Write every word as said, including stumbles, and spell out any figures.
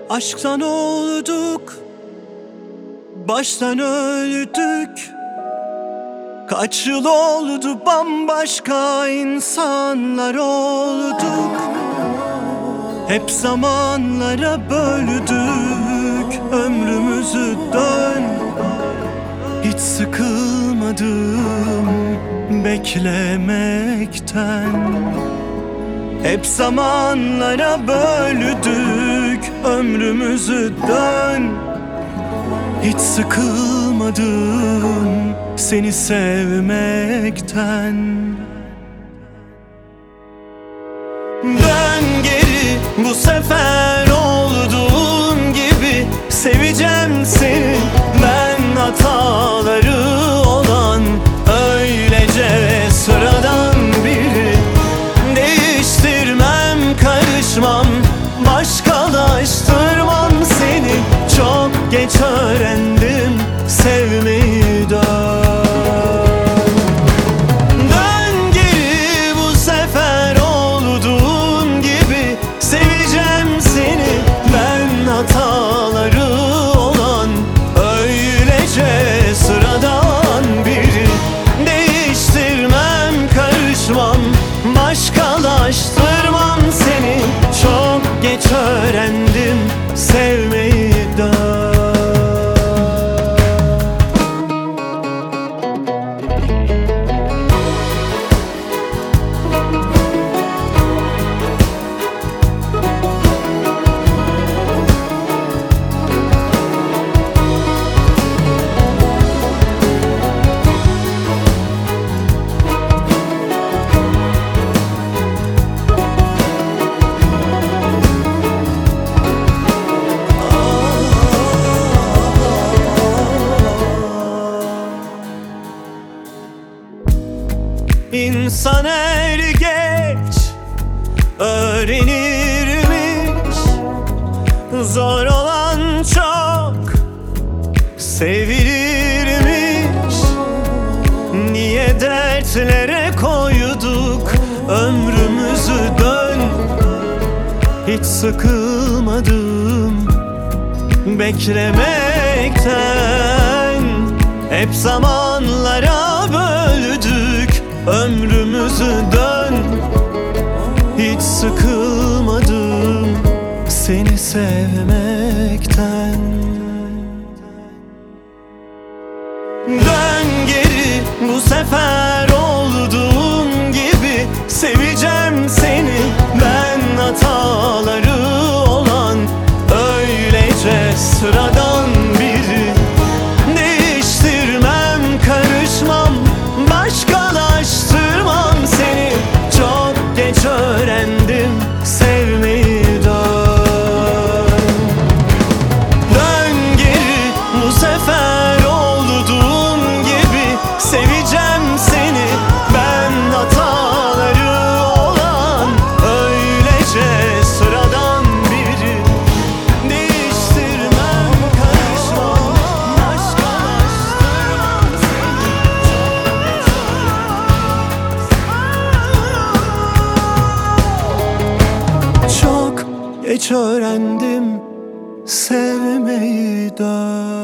Aşktan olduk, baştan öldük. Kaç yıl oldu, bambaşka insanlar olduk. Hep zamanlara böldük ömrümüzü, dön. Hiç sıkılmadım beklemekten. Hep zamanlara böldük ömrümüzü, dön. Hiç sıkılmadım seni sevmekten. Dön geri, bu sefer olduğun gibi seveceğim seni. Ben hataları olan öylece sıradan biri. Değiştirmem, karışmam, başkalaştırmam seni. Çok geç öğrendim sevmeyi, dön. Dön geri, bu sefer olduğun gibi seveceğim seni. Ben hataları olan öylece sıradan biri. Değiştirmem, karışmam, başkalaştırmam seni. Çok geç öğrendim sevmeyi, dön. İnsan er geç öğrenirmiş. Zor olan çok sevilirmiş. Niye dertlere koyduk ömrümüzü, dön. Hiç sıkılmadım beklemekten. Hep zamanlara böldük ömrümüzü, dön. Hiç sıkılmadım seni sevmekten. Dön geri, bu sefer olduğum gibi seveceğim seni. Ben hataları olan öylece sıradan biri. Değiştirmem, karışmam, başkalaştırmam seni. Çok geç öğrendim sevmeyi, dön. Dön geri, bu sefer olduğun gibi seveceğim seni. Ben hataları olan öylece sıradan biri. Değiştirmem, karışmam, başkalaştırmam seni. Çok geç öğrendim sevmeyi, dön.